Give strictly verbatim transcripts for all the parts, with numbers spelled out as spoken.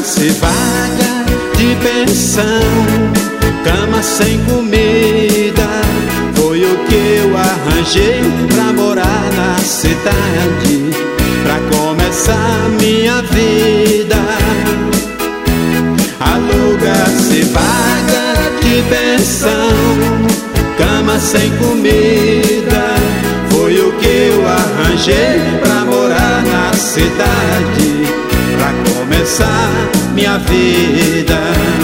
se vaga de pensão, cama sem comida, foi o que eu arranjei pra morar na cidade, pra começar minha vida. Aluga-se vaga de pensão, cama sem comida, foi o que eu arranjei pra morar na cidade, pra começar minha vida.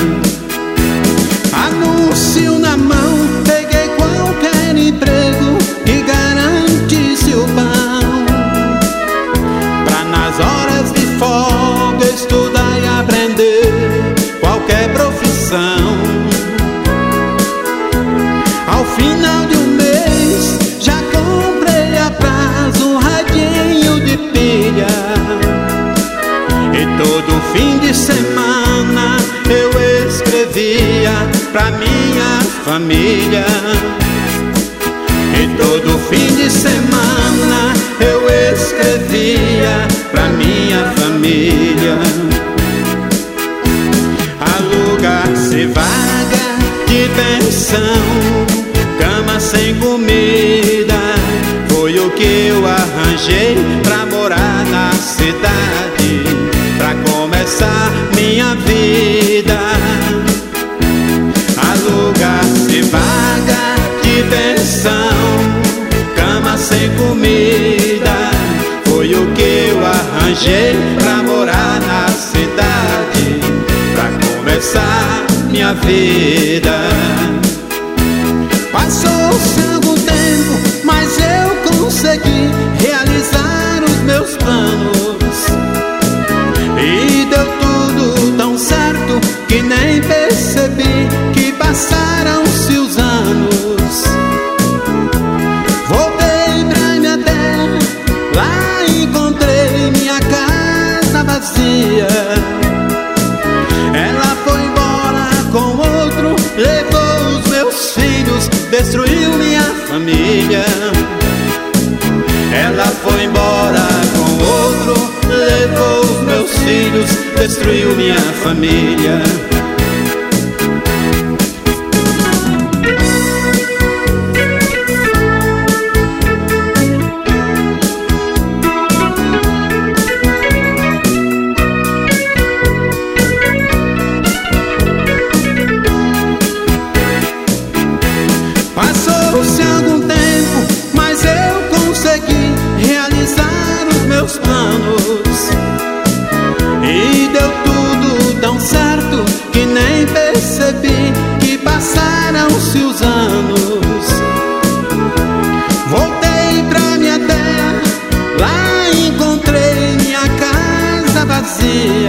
Anúncio na mão, peguei qualquer emprego que garantisse o pão, pra nas horas de folga estudar e aprender qualquer profissão. Ao final de um mês já comprei a prazo um radinho de pilha, e todo fim de semana eu escrevia pra minha família. E todo fim de semana eu escrevia pra minha família. Aluga-se vaga de pensão, cama sem comida, foi o que eu arranjei pra morar na cidade, pra começar minha vida. Aluga-se vaga de pensão, cama sem comida, foi o que eu arranjei pra morar na cidade, pra começar minha vida. Passou-se algum tempo, mas eu consegui realizar os meus planos, e deu tudo tão certo que nem percebi que passaram-se os anos. Voltei pra minha terra, lá encontrei minha casa vazia. Ela foi embora com outro, levou os meus filhos, destruiu minha família. Ela foi embora com outro, levou os meus filhos, destruiu minha família. Passou-se algum tempo, mas eu consegui realizar os meus planos, e deu tudo tão certo que nem percebi que passaram-se os anos. Voltei pra minha terra, lá encontrei minha casa vazia.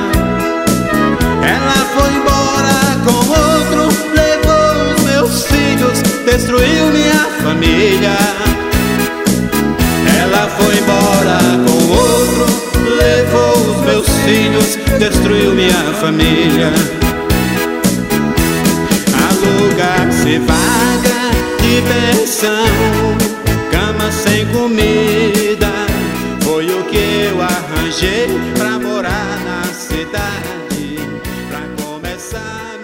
Ela foi embora com outro, levou os meus filhos, destruiu minha família. Ela foi embora com outro, levou os meus filhos, destruiu minha família. Aluga-se vaga de pensão, cama sem comida, foi o que eu arranjei pra morar na cidade, pra começar